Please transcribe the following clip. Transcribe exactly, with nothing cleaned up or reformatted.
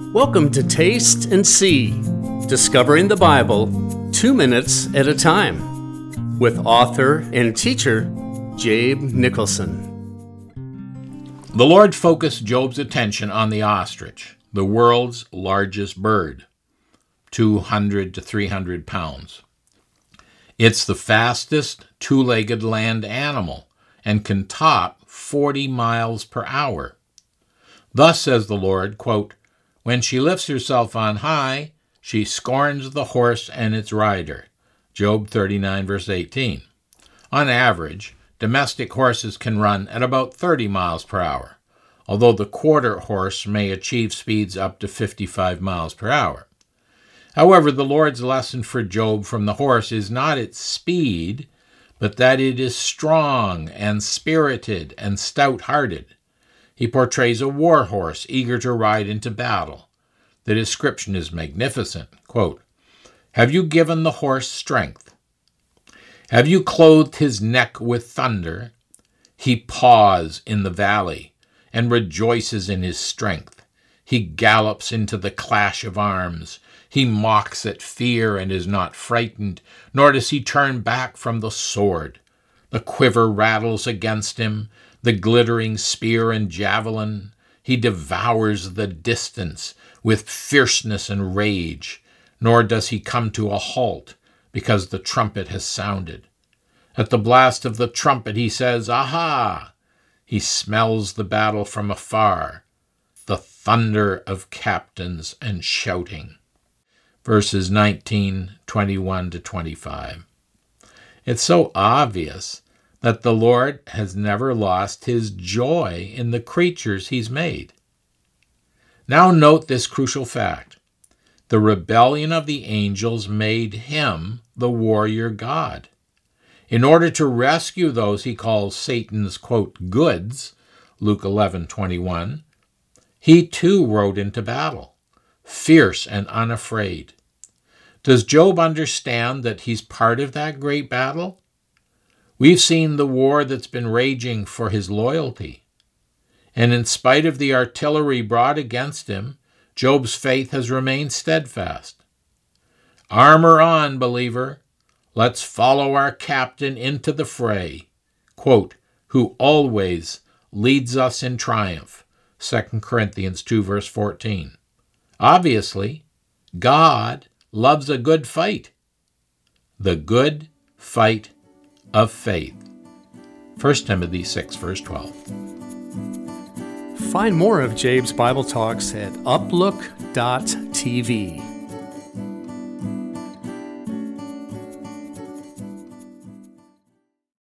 Welcome to Taste and See, discovering the Bible two minutes at a time, with author and teacher Jabe Nicholson. The Lord focused Job's attention on the ostrich, the world's largest bird, two hundred to three hundred pounds. It's the fastest two-legged land animal and can top forty miles per hour. Thus says the Lord, quote, "When she lifts herself on high, she scorns the horse and its rider." Job thirty-nine, verse eighteen. On average, domestic horses can run at about thirty miles per hour, although the quarter horse may achieve speeds up to fifty-five miles per hour. However, the Lord's lesson for Job from the horse is not its speed, but that it is strong and spirited and stout-hearted. He portrays a war horse eager to ride into battle. The description is magnificent. Quote, "Have you given the horse strength? Have you clothed his neck with thunder? He paws in the valley and rejoices in his strength. He gallops into the clash of arms. He mocks at fear and is not frightened, nor does he turn back from the sword. The quiver rattles against him, the glittering spear and javelin. He devours the distance with fierceness and rage, nor does he come to a halt because the trumpet has sounded. At the blast of the trumpet he says, 'Aha!' He smells the battle from afar, the thunder of captains and shouting." Verses nineteen, twenty-one to twenty-five. It's so obvious that the Lord has never lost his joy in the creatures he's made. Now note this crucial fact. The rebellion of the angels made him the warrior God. In order to rescue those he calls Satan's, quote, goods, Luke eleven, twenty-one, he too rode into battle, fierce and unafraid. Does Job understand that he's part of that great battle? We've seen the war that's been raging for his loyalty. And in spite of the artillery brought against him, Job's faith has remained steadfast. Armor on, believer. Let's follow our captain into the fray, quote, who always leads us in triumph, Second Corinthians two, verse fourteen. Obviously, God loves a good fight. The good fight of faith. First Timothy six, verse twelve. Find more of Jabe's Bible Talks at uplook dot t v.